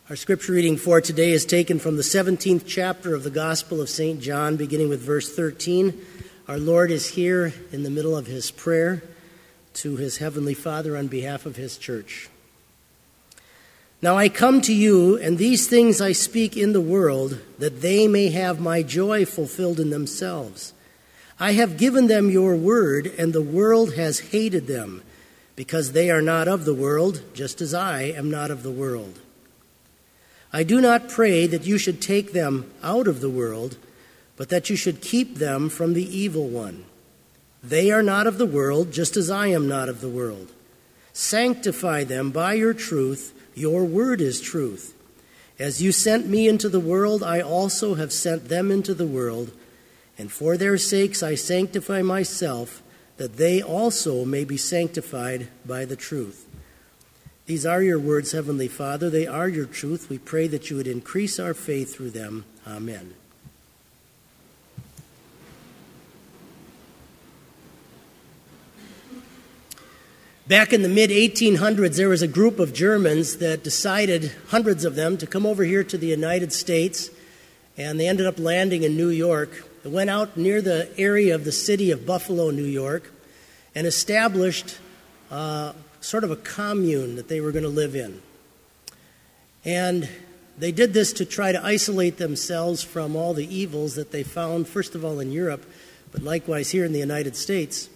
Our scripture reading for today is taken from the 17th chapter of the Gospel of St. John, beginning with verse 13. Our Lord is here in the middle of his prayer to his heavenly Father on behalf of his church. Now I come to you, and these things I speak in the world, that they may have my joy fulfilled in themselves. I have given them your word, and the world has hated them, because they are not of the world, just as I am not of the world. I do not pray that you should take them out of the world, but that you should keep them from the evil one. They are not of the world, just as I am not of the world. Sanctify them by your truth. Your word is truth. As you sent me into the world, I also have sent them into the world, and for their sakes I sanctify myself, that they also may be sanctified by the truth. These are your words, Heavenly Father. They are your truth. We pray that you would increase our faith through them. Amen. Back in the mid-1800s, there was a group of Germans that decided, hundreds of them, to come over here to the United States, and they ended up landing in New York. They went out near the area of the city of Buffalo, New York, and established sort of a commune that they were going to live in. And they did this to try to isolate themselves from all the evils that they found, first of all in Europe, but likewise here in the United States.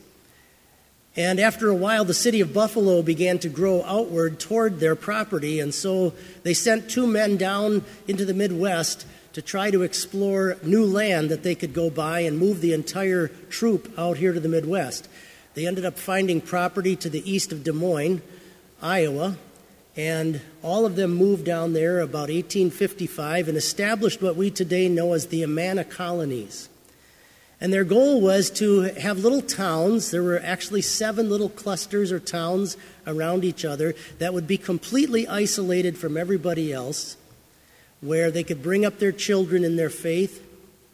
And after a while, the city of Buffalo began to grow outward toward their property, and so they sent two men down into the Midwest to try to explore new land that they could go by and move the entire troop out here to the Midwest. They ended up finding property to the east of Des Moines, Iowa, and all of them moved down there about 1855 and established what we today know as the Amana colonies. And their goal was to have little towns. There were actually 7 little clusters or towns around each other that would be completely isolated from everybody else, where they could bring up their children in their faith.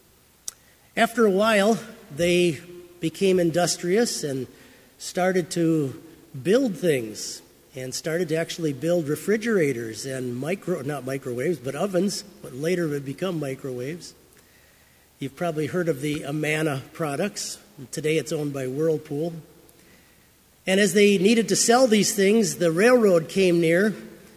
After a while, they became industrious and started to build things and started to actually build refrigerators and not microwaves, but ovens, what later would become microwaves. You've probably heard of the Amana products. Today it's owned by Whirlpool. And as they needed to sell these things, the railroad came near,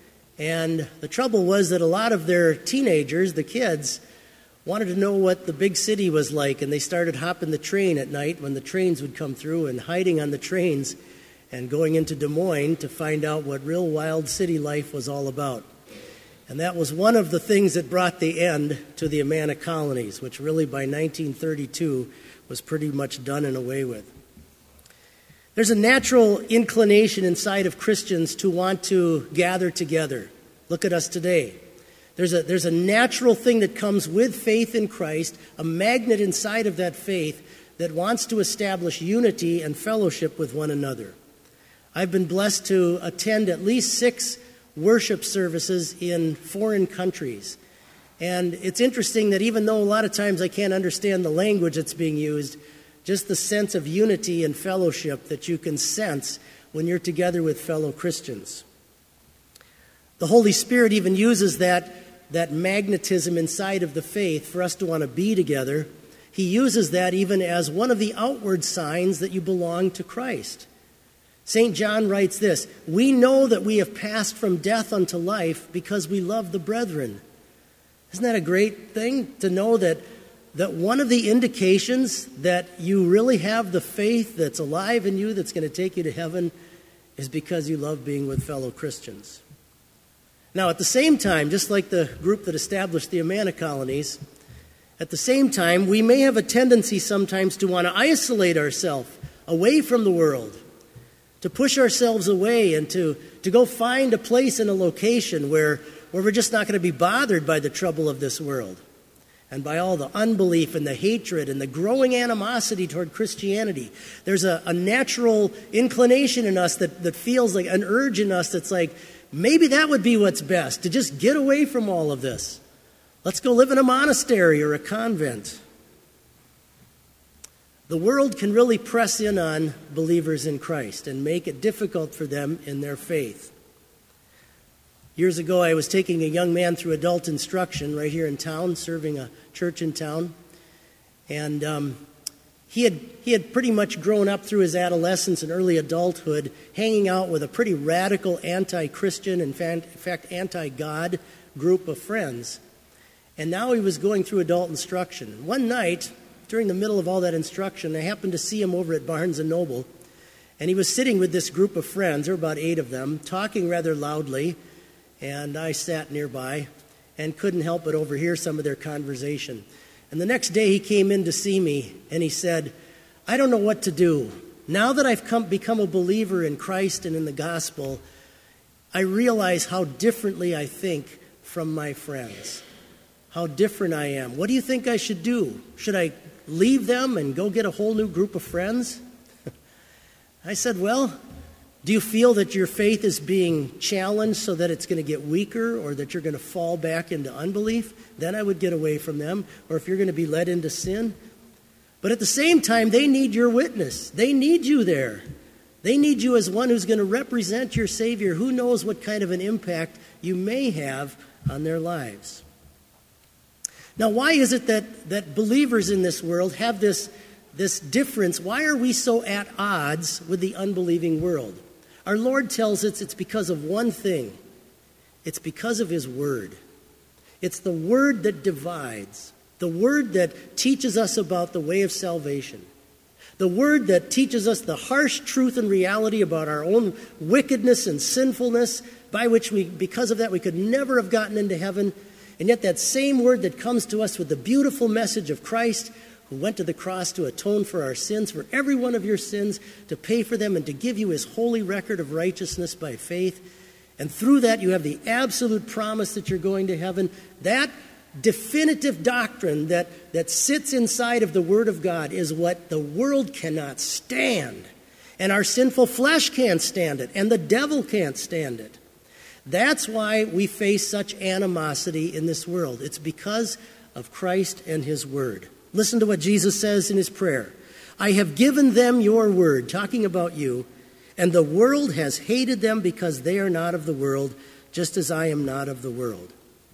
and the trouble was that a lot of their teenagers, the kids, wanted to know what the big city was like, and they started hopping the train at night when the trains would come through and hiding on the trains and going into Des Moines to find out what real wild city life was all about. And that was one of the things that brought the end to the Amana colonies, which really by 1932 was pretty much done and away with. There's a natural inclination inside of Christians to want to gather together. Look at us today. There's a natural thing that comes with faith in Christ, a magnet inside of that faith that wants to establish unity and fellowship with one another. I've been blessed to attend at least 6 worship services in foreign countries. And it's interesting that even though a lot of times I can't understand the language that's being used, just the sense of unity and fellowship that you can sense when you're together with fellow Christians. The Holy Spirit even uses that magnetism inside of the faith for us to want to be together. He uses that even as one of the outward signs that you belong to Christ. St. John writes this, "We know that we have passed from death unto life because we love the brethren." Isn't that a great thing to know that one of the indications that you really have the faith that's alive in you that's going to take you to heaven is because you love being with fellow Christians. Now, at the same time, just like the group that established the Amana colonies, at the same time, we may have a tendency sometimes to want to isolate ourselves away from the world, to push ourselves away and to go find a place and a location where we're just not going to be bothered by the trouble of this world and by all the unbelief and the hatred and the growing animosity toward Christianity. There's a natural inclination in us that feels like an urge in us that's like, maybe that would be what's best, to just get away from all of this. Let's go live in a monastery or a convent. The world can really press in on believers in Christ and make it difficult for them in their faith. Years ago, I was taking a young man through adult instruction right here in town, serving a church in town. And he had pretty much grown up through his adolescence and early adulthood hanging out with a pretty radical anti-Christian, in fact, anti-God group of friends. And now he was going through adult instruction. One night, during the middle of all that instruction, I happened to see him over at Barnes & Noble. And he was sitting with this group of friends, there were about 8 of them, talking rather loudly. And I sat nearby and couldn't help but overhear some of their conversation. And the next day he came in to see me, and he said, I don't know what to do. Now that I've become a believer in Christ and in the gospel, I realize how differently I think from my friends, how different I am. What do you think I should do? Should I leave them and go get a whole new group of friends? I said, well, do you feel that your faith is being challenged so that it's going to get weaker or that you're going to fall back into unbelief? Then I would get away from them. Or if you're going to be led into sin. But at the same time, they need your witness. They need you there. They need you as one who's going to represent your Savior. Who knows what kind of an impact you may have on their lives. Now, why is it that believers in this world have this difference? Why are we so at odds with the unbelieving world? Our Lord tells us it's because of one thing. It's because of His Word. It's the Word that divides. The Word that teaches us about the way of salvation. The Word that teaches us the harsh truth and reality about our own wickedness and sinfulness, by which because of that, we could never have gotten into heaven. And yet that same Word that comes to us with the beautiful message of Christ, who went to the cross to atone for our sins, for every one of your sins, to pay for them and to give you His holy record of righteousness by faith. And through that, you have the absolute promise that you're going to heaven. That definitive doctrine that sits inside of the Word of God is what the world cannot stand. And our sinful flesh can't stand it. And the devil can't stand it. That's why we face such animosity in this world. It's because of Christ and His Word. Listen to what Jesus says in His prayer. I have given them your word, talking about you, and the world has hated them because they are not of the world, just as I am not of the world.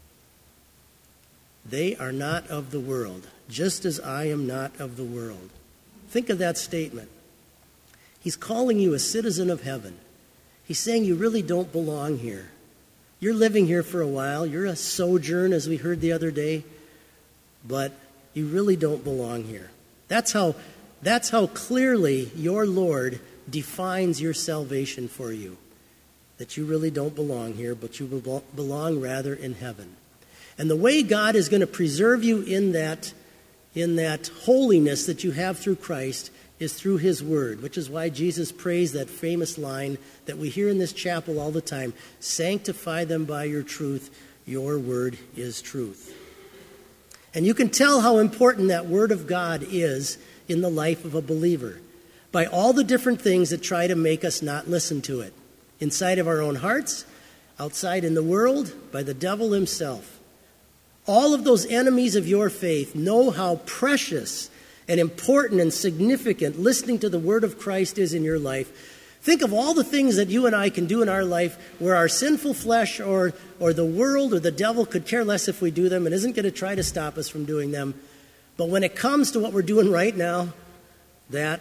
They are not of the world, just as I am not of the world. Think of that statement. He's calling you a citizen of heaven. He's saying you really don't belong here. You're living here for a while. You're a sojourn, as we heard the other day, but you really don't belong here. That's how clearly your Lord defines your salvation for you. That you really don't belong here, but you belong rather in heaven. And the way God is going to preserve you in that holiness that you have through Christ is through His Word, which is why Jesus prays that famous line that we hear in this chapel all the time, sanctify them by your truth, your word is truth. And you can tell how important that Word of God is in the life of a believer by all the different things that try to make us not listen to it. Inside of our own hearts, outside in the world, by the devil himself. All of those enemies of your faith know how precious and important and significant listening to the Word of Christ is in your life. Think of all the things that you and I can do in our life where our sinful flesh or the world or the devil could care less if we do them and isn't going to try to stop us from doing them. But when it comes to what we're doing right now, that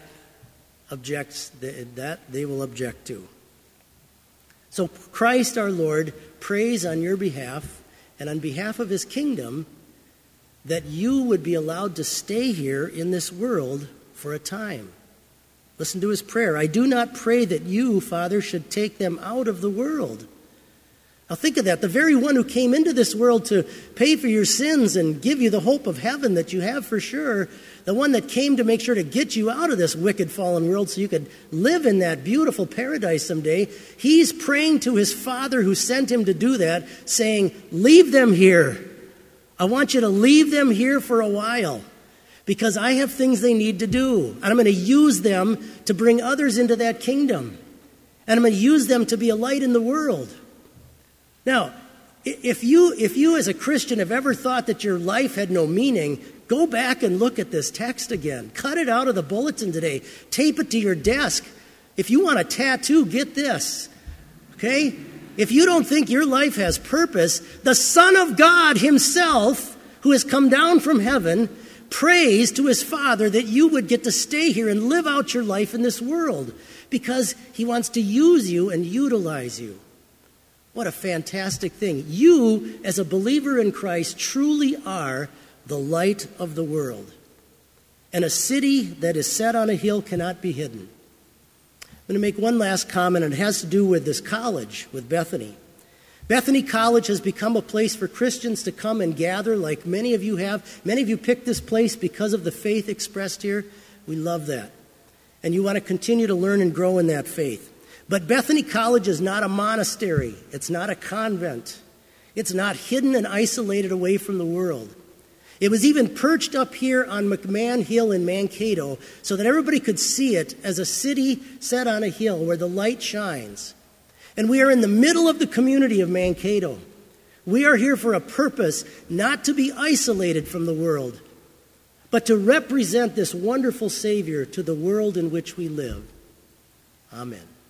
they will object to. So Christ our Lord prays on your behalf and on behalf of His kingdom that you would be allowed to stay here in this world for a time. Listen to His prayer. I do not pray that you, Father, should take them out of the world. Now think of that. The very one who came into this world to pay for your sins and give you the hope of heaven that you have for sure, the one that came to make sure to get you out of this wicked fallen world so you could live in that beautiful paradise someday, He's praying to His Father who sent Him to do that, saying, leave them here. I want you to leave them here for a while because I have things they need to do. And I'm going to use them to bring others into that kingdom. And I'm going to use them to be a light in the world. Now, if you as a Christian have ever thought that your life had no meaning, go back and look at this text again. Cut it out of the bulletin today. Tape it to your desk. If you want a tattoo, get this. Okay? if you don't think your life has purpose, the Son of God himself, who has come down from heaven, prays to his Father that you would get to stay here and live out your life in this world because he wants to use you and utilize you. What a fantastic thing. You, as a believer in Christ, truly are the light of the world. And a city that is set on a hill cannot be hidden. I'm going to make one last comment, and it has to do with this college, with Bethany. Bethany College has become a place for Christians to come and gather like many of you have. Many of you picked this place because of the faith expressed here. We love that. And you want to continue to learn and grow in that faith. But Bethany College is not a monastery. It's not a convent. It's not hidden and isolated away from the world. It was even perched up here on McMahon Hill in Mankato so that everybody could see it as a city set on a hill where the light shines. And we are in the middle of the community of Mankato. We are here for a purpose, not to be isolated from the world, but to represent this wonderful Savior to the world in which we live. Amen.